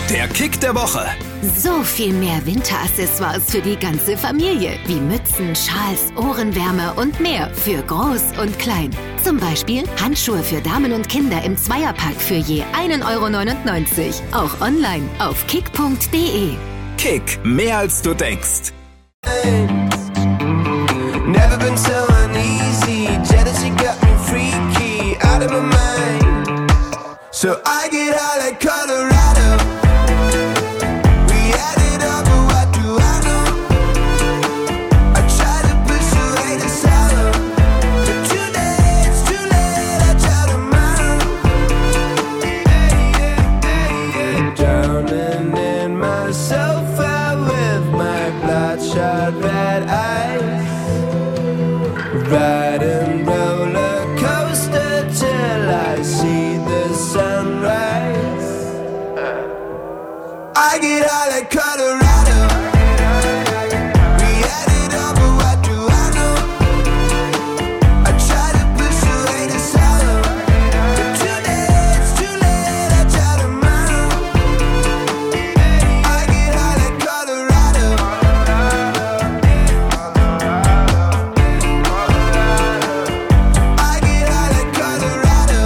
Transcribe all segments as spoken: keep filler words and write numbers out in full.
Der Kick der Woche. So viel mehr Winteraccessoires für die ganze Familie. Wie Mützen, Schals, Ohrenwärme und mehr für Groß und Klein. Zum Beispiel Handschuhe für Damen und Kinder im Zweierpack für je ein Euro neunundneunzig. Auch online auf kick punkt de. Kick, mehr als du denkst. Never been so uneasy. Jealousy got me freaky, out of my mind. So I get high like Colorado. We added up, but what do I know? I try to push away the sorrow, but too late, it's too late. I try tomorrow. Drowning in myself with my bloodshot red eyes. Riding roller coaster till I see the sunrise. I get high like Colorado. We added up, but what do I know? I try to push away the sorrow, but too late, it's too late. I try tomorrow. I get high like Colorado. I get high like Colorado.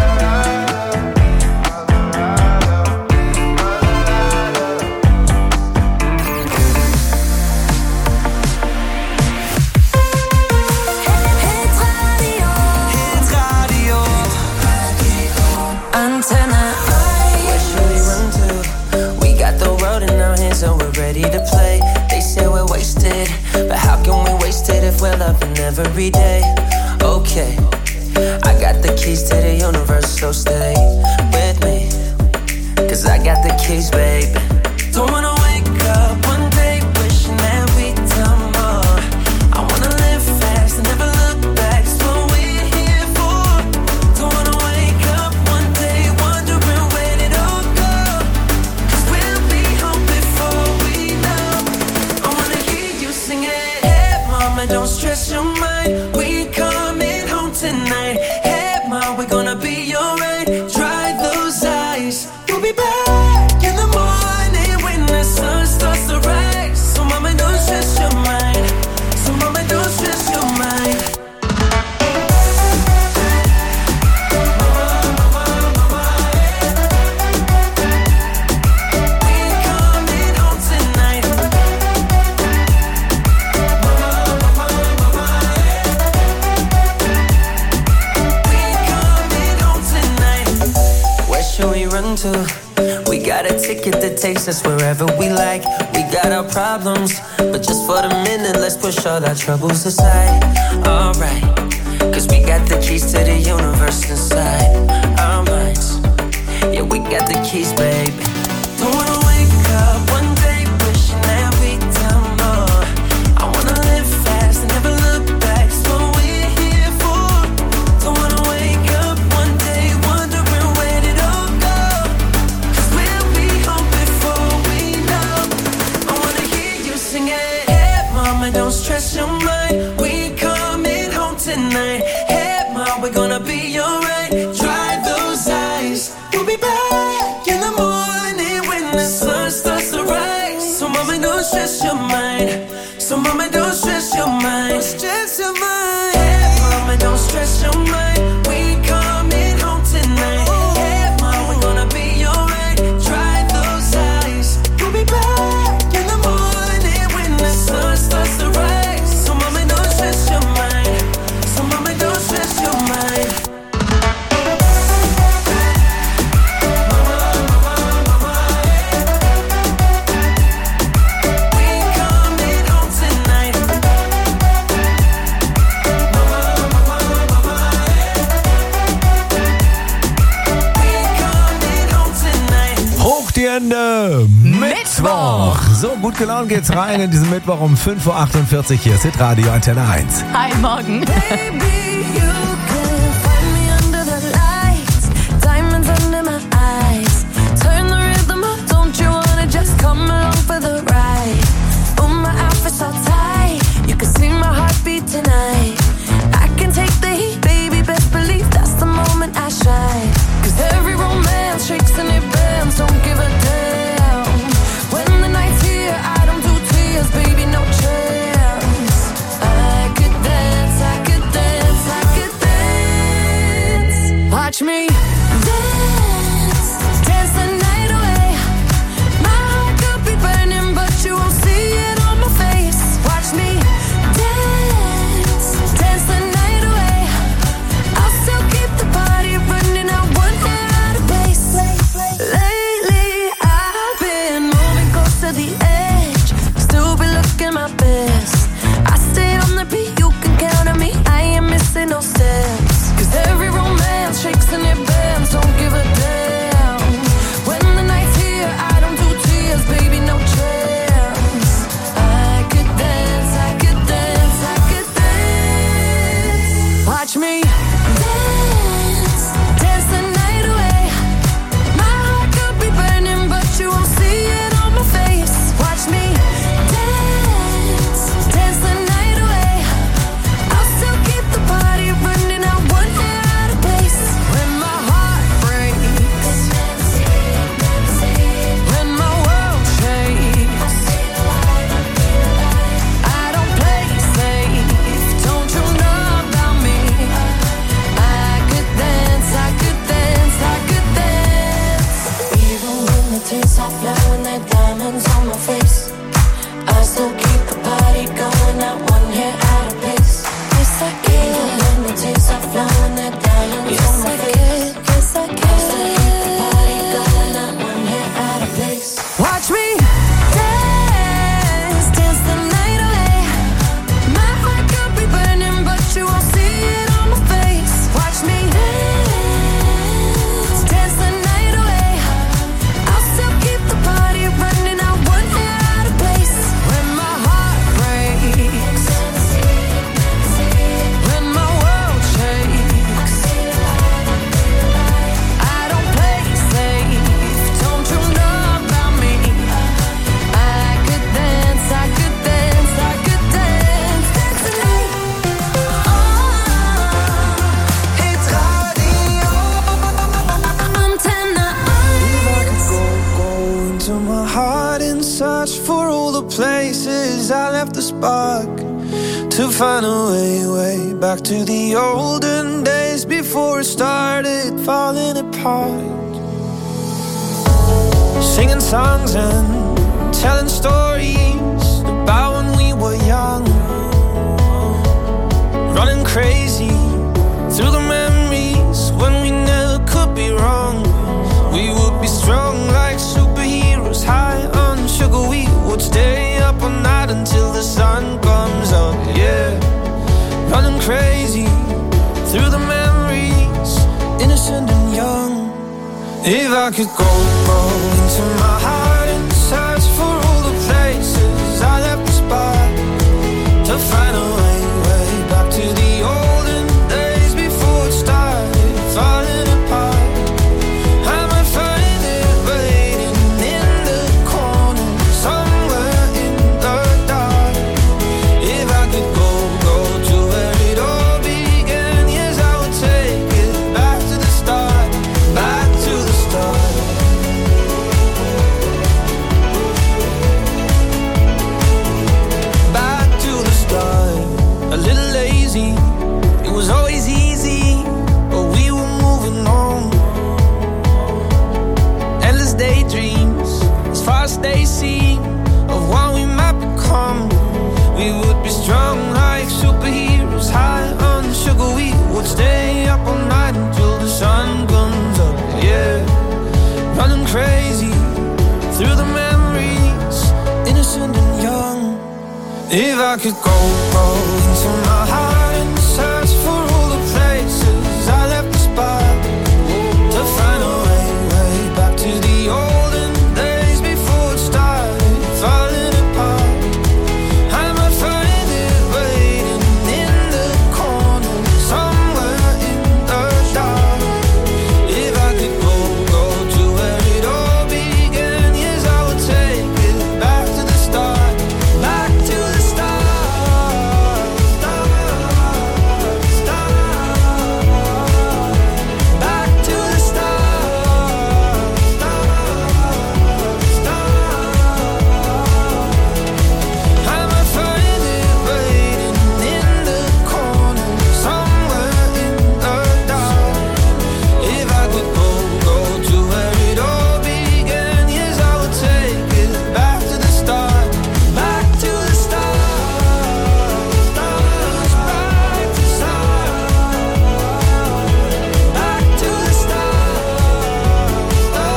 Antenna, where should we run to? We got the world in our hands, so we're ready to play. They say we're wasted, but how can we waste it if we're loving every day? Okay, I got the keys to the universe, so stay with me, cause I got the keys, baby. Don't wanna wake up one day wishing that we done more. I wanna live fast and never look back, it's what we're here for. Don't wanna wake up one day wondering where it all go, cause we'll be home before we know. I wanna hear you sing it. Hey mama, don't stress your mind, we coming home tonight. Hey mom, we're gonna be alright. Dry those eyes, we'll be back in the morning when the sun starts to rise. So mama, don't stress your mind, so mama, don't stress your mind. We coming home tonight. We coming home tonight. Where should we run to? We got a ticket that takes us wherever we like. We got our problems, but just for the minute, let's push all our troubles aside. Alright, cause we got the keys to the universe inside our minds. Yeah, we got the keys, baby. Don't wanna wake up one day wishing that we done more. I wanna live fast and never look back, it's what we're here for. Don't wanna wake up one day wondering where it all go, cause we'll be home before we know. I wanna hear you sing it. Hey mama, don't stress your mind, we coming home tonight. Hey mom, we're gonna be alright. Dry those eyes, we'll be back in the morning when the sun starts to rise. So mama, don't stress your mind, so mama, don't stress your mind. Stress your mind. Hey mama, don't stress your mind, we coming home tonight. Hey mom, we're gonna be alright. Dry those eyes, we'll be back in the morning when the sun starts to rise. So mama, don't stress your mind, so mama, don't stress your mind. We coming home tonight. We coming home tonight. Hoch die Hände! Mittwoch! So, gut gelaunt geht's rein in diesen Mittwoch um fünf Uhr achtundvierzig. Hier ist Hitradio Antenne eins. Hi, morgen. Baby, you can find me under the lights, diamonds under my eyes. Turn the rhythm up, don't you wanna just come along for the ride? Oh, my outfit's all tight, you can see my heartbeat tonight. I can take the heat, baby, best believe that's the moment I shine. Cause every romance shakes and it bends, don't give a damn. tears are flowing, they're diamonds on my face. I still keep the party going, not one hair out of place. Yes, I can. Even when the tears are flowing, they're diamonds yes, on my I face. Can. Yes, I can. I still keep the party going, not one hair out of place. Watch me dance, dance the night away. My heart could be burning, but you won't see it on my face. Watch me dance, dance the night away. I'll still keep the party running, not one hair out of place. When my heart breaks, when my world shakes, I don't play safe. Don't you know about me? I could dance, I could dance, I could dance, dance tonight. Oh, it's radio. Antenne eins. Go, go into my heart and search for all the places I left the spark, to find a way, way back to the olden days before it started falling apart. Singing songs and telling stories about when we were young, running crazy through the memories when we never could be wrong. We would be strong like superheroes, high on sugar. We would stay up all night until the sun comes up, yeah. Running crazy through the memories, innocent and young. If I could go, go into my heart and search for all the places I left the spot, to find a way, way back to the olden days before it started falling apart. I might find it waiting in the corner, somewhere in the dark. If I could go, go to where it all began, yes, I would take it back to the start, back to the start. Back to the start. A little lazy, it was always easy, but we were moving on. Endless daydreams, as far as they seem, of what we might become. We would be strong like superheroes, high on sugar. We would stay up all night until the sun comes up, yeah. Running crazy through the memories, innocent and young. If I could go, go into my heart and search for all the places I left the spot, to find a way, way back to the olden days before it started falling apart. I might find it waiting in the corner, somewhere in the dark. If I could go, go to where it all began, yes, I would take it back to the start, back to the start, start, start, back to the start, start, start. I might find it waiting in the corner, somewhere in the dark. If I could go, go to where it all began, yes, I would take it back to the start, back to the start, start, back to the start, back to the start,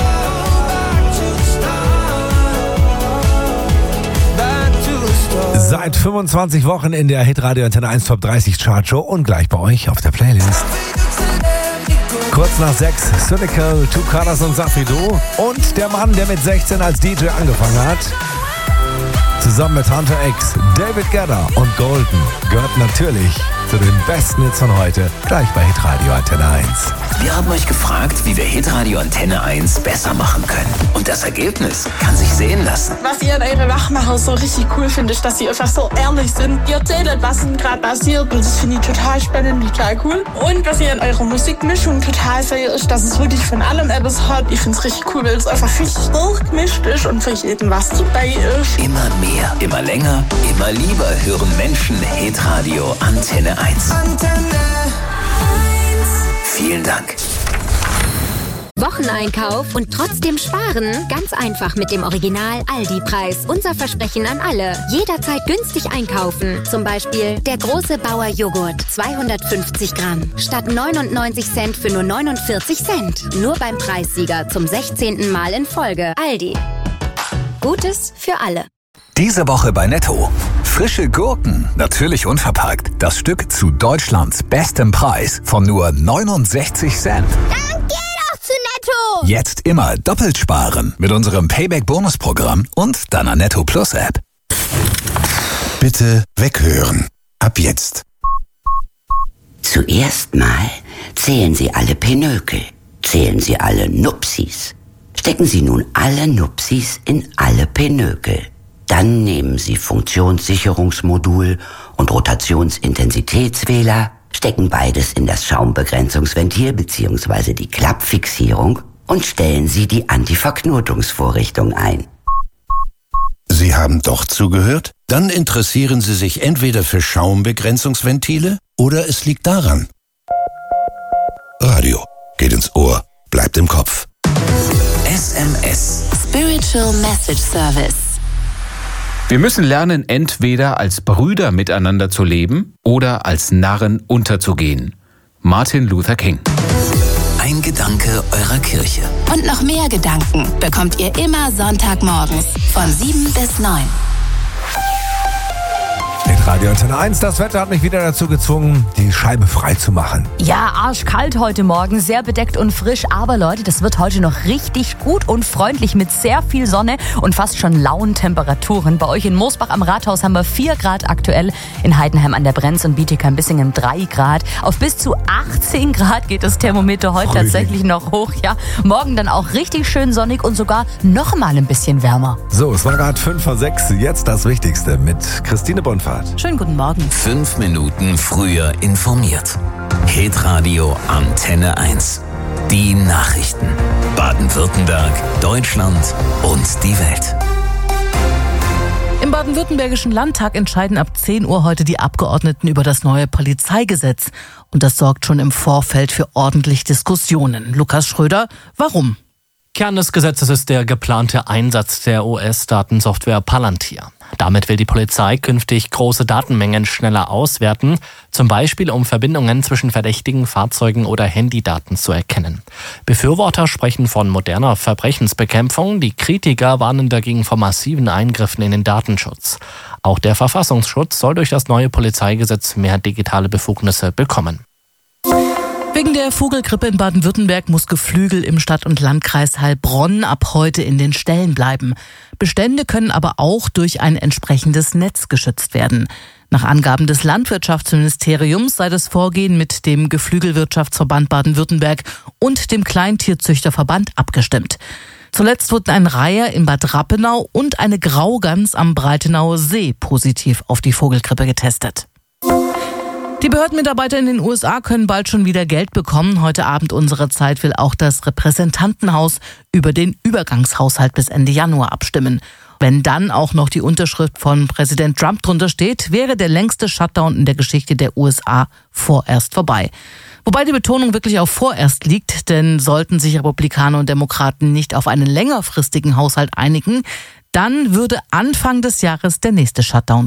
back to the start, back to the start. Seit fünfundzwanzig Wochen in der Hitradio Antenne eins Top dreißig Chartshow und gleich bei euch auf der Playlist. Kurz nach sechs, Cynical, Two Colors und Safido. Und der Mann, der mit sechzehn als D J angefangen hat. Zusammen mit Hunter X, David Guetta und Golden gehört natürlich zu den besten Hits von heute. Gleich bei Hitradio Antenne eins. Wir haben euch gefragt, wie wir Hitradio Antenne eins besser machen können. Und das Ergebnis kann sich sehen lassen. Was ihr an eure Wachmacher so richtig cool finde, ist, dass sie einfach so ehrlich sind. Ihr erzählt, was gerade passiert und das finde ich total spannend, total cool. Und was ihr an eurer Musikmischung total feiert, ist, dass es wirklich von allem etwas hat. Ich finde es richtig cool, weil es einfach richtig durchgemischt ist und für jeden was dabei ist. Immer mehr, immer länger, immer lieber hören Menschen Hitradio Antenne eins. Antenne. Vielen Dank. Wocheneinkauf und trotzdem sparen? Ganz einfach mit dem Original Aldi-Preis. Unser Versprechen an alle. Jederzeit günstig einkaufen. Zum Beispiel der große Bauer Joghurt, zweihundertfünfzig Gramm. Statt neunundneunzig Cent für nur neunundvierzig Cent. Nur beim Preissieger zum sechzehnten Mal in Folge. Aldi. Gutes für alle. Diese Woche bei Netto. Frische Gurken, natürlich unverpackt. Das Stück zu Deutschlands bestem Preis von nur neunundsechzig Cent. Dann geh doch zu Netto! Jetzt immer doppelt sparen mit unserem Payback-Bonus-Programm und deiner Netto Plus-App. Bitte weghören. Ab jetzt. Zuerst mal zählen Sie alle Pinökel. Zählen Sie alle Nupsis. Stecken Sie nun alle Nupsis in alle Pinökel. Dann nehmen Sie Funktionssicherungsmodul und Rotationsintensitätswähler, stecken beides in das Schaumbegrenzungsventil bzw. die Klappfixierung und stellen Sie die Antiverknotungsvorrichtung ein. Sie haben doch zugehört? Dann interessieren Sie sich entweder für Schaumbegrenzungsventile oder es liegt daran. Radio geht ins Ohr, bleibt im Kopf. S M S. Spiritual Message Service. Wir müssen lernen, entweder als Brüder miteinander zu leben oder als Narren unterzugehen. Martin Luther King. Ein Gedanke eurer Kirche. Und noch mehr Gedanken bekommt ihr immer Sonntagmorgens von sieben bis neun. Mit Radio Antenne eins, das Wetter hat mich wieder dazu gezwungen, die Scheibe frei zu machen. Ja, arschkalt heute Morgen, sehr bedeckt und frisch. Aber Leute, das wird heute noch richtig gut und freundlich mit sehr viel Sonne und fast schon lauen Temperaturen. Bei euch in Moosbach am Rathaus haben wir vier Grad aktuell. In Heidenheim an der Brenz und Bietigheim-Bissingen drei Grad. Auf bis zu achtzehn Grad geht das Thermometer heute Frühling. Tatsächlich noch hoch. Ja, morgen dann auch richtig schön sonnig und sogar noch mal ein bisschen wärmer. So, es war gerade fünf vor sechs. Jetzt das Wichtigste mit Christine Bonfahrt. Schönen guten Morgen. Fünf Minuten früher informiert. Hitradio Antenne eins. Die Nachrichten. Baden-Württemberg, Deutschland und die Welt. Im baden-württembergischen Landtag entscheiden ab zehn Uhr heute die Abgeordneten über das neue Polizeigesetz. Und das sorgt schon im Vorfeld für ordentlich Diskussionen. Lukas Schröder, warum? Kern des Gesetzes ist der geplante Einsatz der U S-Datensoftware Palantir. Damit will die Polizei künftig große Datenmengen schneller auswerten, zum Beispiel um Verbindungen zwischen verdächtigen Fahrzeugen oder Handydaten zu erkennen. Befürworter sprechen von moderner Verbrechensbekämpfung, die Kritiker warnen dagegen vor massiven Eingriffen in den Datenschutz. Auch der Verfassungsschutz soll durch das neue Polizeigesetz mehr digitale Befugnisse bekommen. Wegen der Vogelgrippe in Baden-Württemberg muss Geflügel im Stadt- und Landkreis Heilbronn ab heute in den Ställen bleiben. Bestände können aber auch durch ein entsprechendes Netz geschützt werden. Nach Angaben des Landwirtschaftsministeriums sei das Vorgehen mit dem Geflügelwirtschaftsverband Baden-Württemberg und dem Kleintierzüchterverband abgestimmt. Zuletzt wurden ein Reiher in Bad Rappenau und eine Graugans am Breitenauer See positiv auf die Vogelgrippe getestet. Die Behördenmitarbeiter in den U S A können bald schon wieder Geld bekommen. Heute Abend unserer Zeit will auch das Repräsentantenhaus über den Übergangshaushalt bis Ende Januar abstimmen. Wenn dann auch noch die Unterschrift von Präsident Trump drunter steht, wäre der längste Shutdown in der Geschichte der U S A vorerst vorbei. Wobei die Betonung wirklich auf vorerst liegt, denn sollten sich Republikaner und Demokraten nicht auf einen längerfristigen Haushalt einigen, dann würde Anfang des Jahres der nächste Shutdown